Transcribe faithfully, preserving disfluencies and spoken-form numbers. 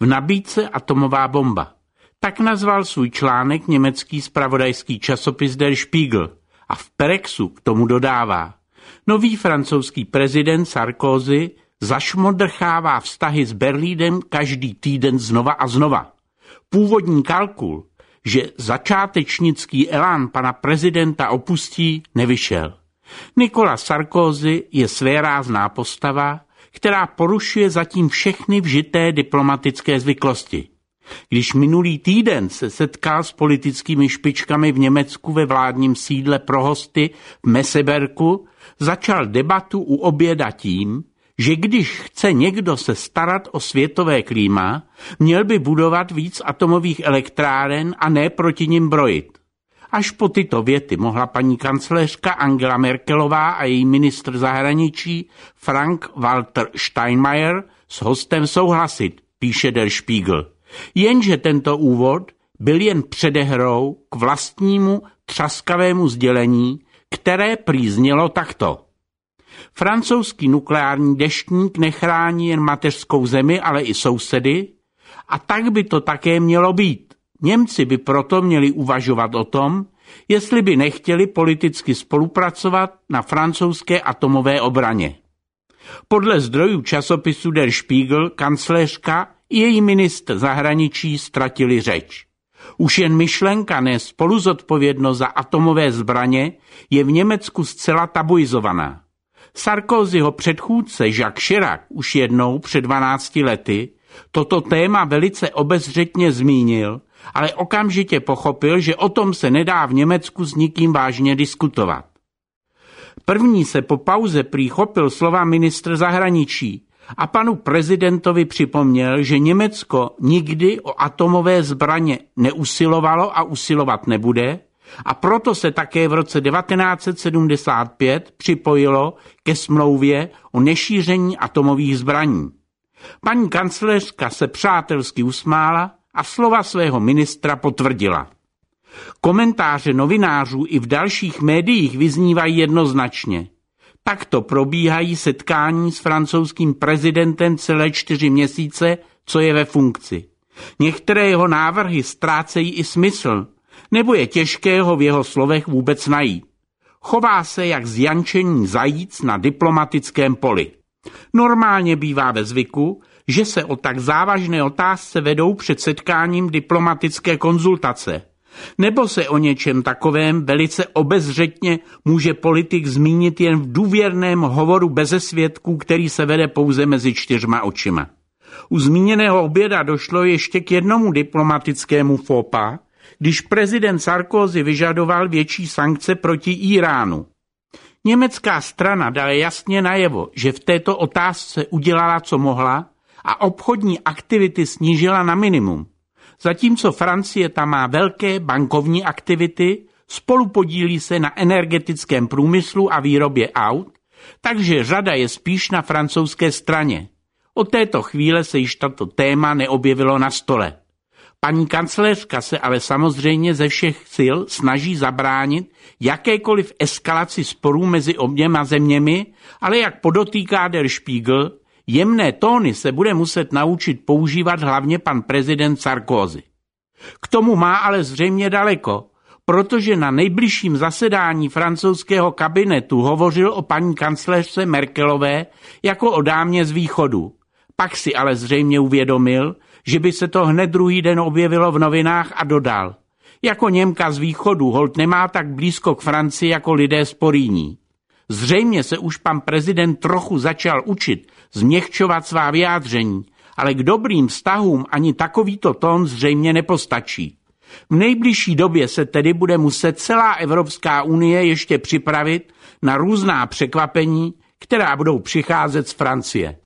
V nabídce atomová bomba. Tak nazval svůj článek německý zpravodajský časopis Der Spiegel a v perexu k tomu dodává. Nový francouzský prezident Sarkozy zašmodrchává vztahy s Berlínem každý týden znova a znova. Původní kalkul, že začátečnický elán pana prezidenta opustí, nevyšel. Nicolas Sarkozy je svérázná postava, která porušuje zatím všechny vžité diplomatické zvyklosti. Když minulý týden se setkal s politickými špičkami v Německu ve vládním sídle pro hosty v Meseberku, začal debatu u oběda tím, že když chce někdo se starat o světové klíma, měl by budovat víc atomových elektráren a ne proti nim brojit. Až po tyto věty mohla paní kancléřka Angela Merkelová a její ministr zahraničí Frank-Walter Steinmeier s hostem souhlasit, píše Der Spiegel. Jenže tento úvod byl jen předehrou k vlastnímu třaskavému sdělení, které prý znělo takto. Francouzský nukleární deštník nechrání jen mateřskou zemi, ale i sousedy, a tak by to také mělo být. Němci by proto měli uvažovat o tom, jestli by nechtěli politicky spolupracovat na francouzské atomové obraně. Podle zdrojů časopisu Der Spiegel kancléřka i její ministr zahraničí ztratili řeč. Už jen myšlenka nést spoluzodpovědnost za atomové zbraně je v Německu zcela tabuizovaná. Sarkozyho předchůdce Jacques Chirac už jednou před dvanácti lety toto téma velice obezřetně zmínil, ale okamžitě pochopil, že o tom se nedá v Německu s nikým vážně diskutovat. První se po pauze prý chopil slova ministr zahraničí a panu prezidentovi připomněl, že Německo nikdy o atomové zbraně neusilovalo a usilovat nebude, a proto se také v roce devatenáct set sedmdesát pět připojilo ke smlouvě o nešíření atomových zbraní. Paní kancléřka se přátelsky usmála a slova svého ministra potvrdila. Komentáře novinářů i v dalších médiích vyznívají jednoznačně. Takto probíhají setkání s francouzským prezidentem celé čtyři měsíce, co je ve funkci. Některé jeho návrhy ztrácejí i smysl, nebo je těžké ho v jeho slovech vůbec najít. Chová se jak zjančený zajíc na diplomatickém poli. Normálně bývá ve zvyku, že se o tak závažné otázce vedou před setkáním diplomatické konzultace, nebo se o něčem takovém velice obezřetně může politik zmínit jen v důvěrném hovoru beze svědků, který se vede pouze mezi čtyřma očima. U zmíněného oběda došlo ještě k jednomu diplomatickému faux pas, když prezident Sarkozy vyžadoval větší sankce proti Íránu. Německá strana dala jasně najevo, že v této otázce udělala, co mohla, a obchodní aktivity snížila na minimum. Zatímco Francie tam má velké bankovní aktivity, spolupodílí se na energetickém průmyslu a výrobě aut, takže řada je spíš na francouzské straně. Od této chvíle se již tato téma neobjevilo na stole. Paní kancléřka se ale samozřejmě ze všech sil snaží zabránit jakékoliv eskalaci sporů mezi oběma zeměmi, ale jak podotýká Der Spiegel, jemné tóny se bude muset naučit používat hlavně pan prezident Sarkozy. K tomu má ale zřejmě daleko, protože na nejbližším zasedání francouzského kabinetu hovořil o paní kancléřce Merkelové jako o dámě z východu. Pak si ale zřejmě uvědomil, že by se to hned druhý den objevilo v novinách a dodal. Jako Němka z východu holt nemá tak blízko k Francii jako lidé z Porýní. Zřejmě se už pan prezident trochu začal učit změkčovat svá vyjádření, ale k dobrým vztahům ani takovýto tón zřejmě nepostačí. V nejbližší době se tedy bude muset celá Evropská unie ještě připravit na různá překvapení, která budou přicházet z Francie.